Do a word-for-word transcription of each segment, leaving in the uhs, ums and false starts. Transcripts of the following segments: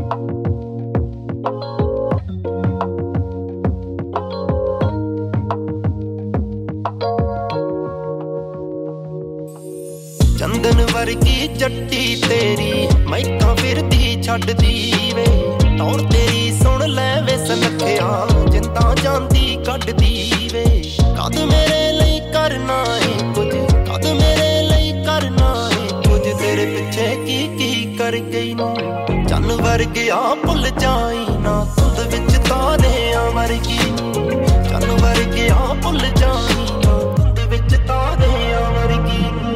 चंदन वर्गी जट्टी तेरी मैकां फिरदी छड्डदी वे तौर तेरी सुन लै वे सनखिया जिंदा जांदी कड्डदी वे कद मेरे लई करना है कुछ कद मेरे लई करना है कुछ तेरे पिछे की की कर गई नू चन वर्गिया भुल जाई ना धुंद विच तारियां वर्गी चन वर्गिया भुल जाई ना धुंद विच तारियां वर्गी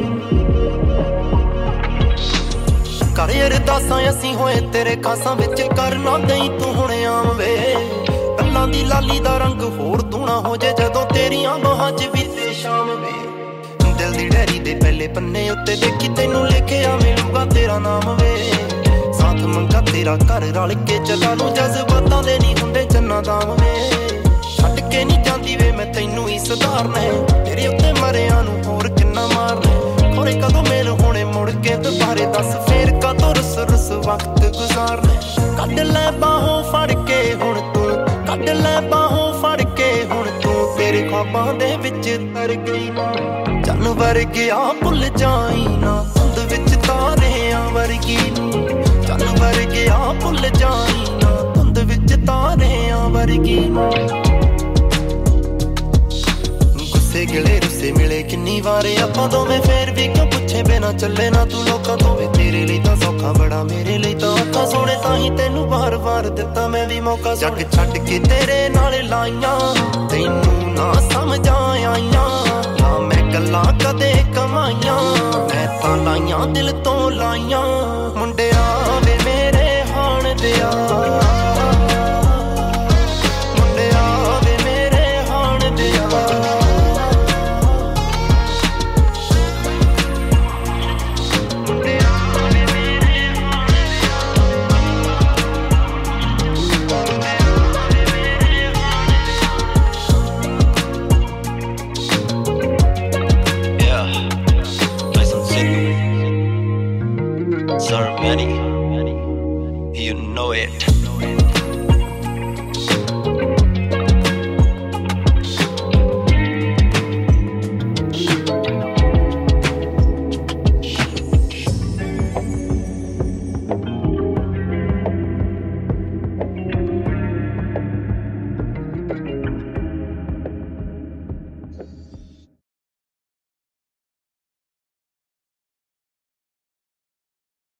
कर अरदासां असीं होए तेरे खासां विच करना दई तू हुणे आम वे गल्लां दी लाली दा रंग होर दूना हो जे जदों तेरियां बाहां च बीते शाम वे दिल दी डायरी दे पहले पन्ने उत्ते देखी तैनूं लिखिया मिलूगा तेरा नाम वे साथ मंगा तेरा घर रल के चला लूं जज्बातां दे नहीं हुंदे जन्ना दाम वे छड्ड के नहीं जांदी वे मैं तैनूं ही सुधारना तेरे उत्ते मरियां नूं होर किन्ना मारना खोरे कदों मेल होने मुड़ के दुबारे दस फेर कदों रुस रुस वक्त गुजारने कड लै बाहों फड़ के हुण तू कड लै बाहों फड़ के हुण तू तेरे ख्वाबां दे विच तर गई ना चन वर्गिया भुल जाई ना धुंद विच तारियां वर्गी चन वर्गिया भुल जाई ना धुंद विच तारियां वर्गी गुस्से गिले रुस्से मिले किन्नी वारे आपां दोवें फेर भी क्यों पुछे बिना चले ना तू लोकां तो वे तेरे लई तां सौखा बड़ा मेरे लई तां औखा सोने ताहीं तैनूं बार बार दित्ता मैं भी मौका जग छड्ड के तेरे नाल लाइयां तैनूं ना समझ आइयां ना मैं गल्लां कदे कमाइयां मैं तां लाइयां दिल तो लाइयां मुंडे